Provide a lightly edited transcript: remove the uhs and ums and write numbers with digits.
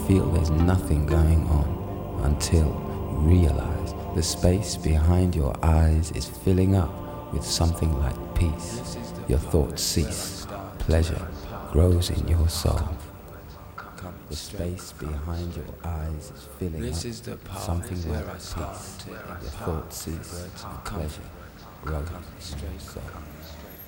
feel there's nothing going on until you realize the space behind your eyes is filling up with something like peace. Your thoughts cease. Pleasure grows in your soul. The space behind your eyes is filling up with something like peace. Your thoughts cease. Pleasure grows in your soul.